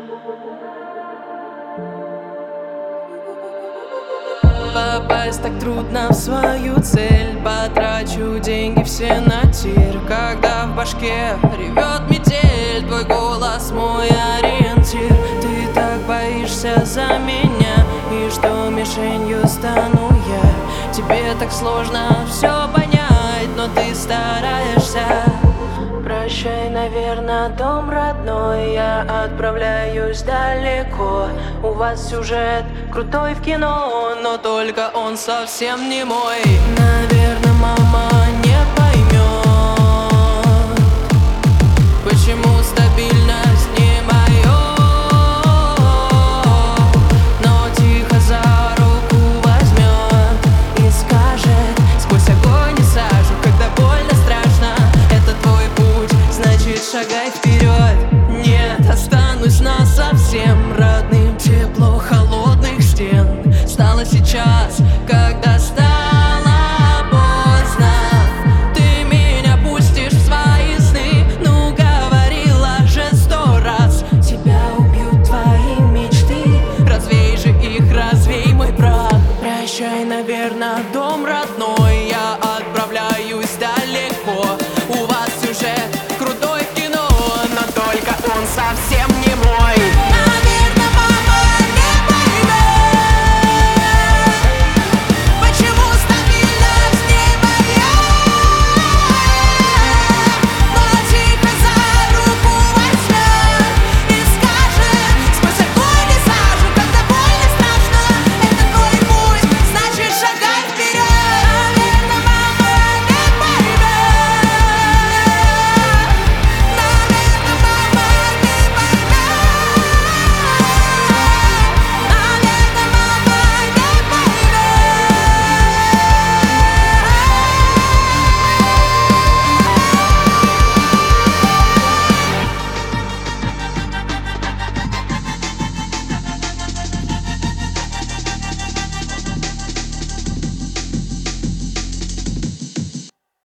Попасть так трудно в свою цель. Потрачу деньги все на тир. Когда в башке ревет метель, твой голос мой ориентир. Ты так боишься за меня, и что мишенью стану я. Тебе так сложно все понять, но ты стараешься. Прощай, наверное, дом родной, я отправляюсь далеко. У вас сюжет крутой в кино, но только он совсем не мой. Наверное, мама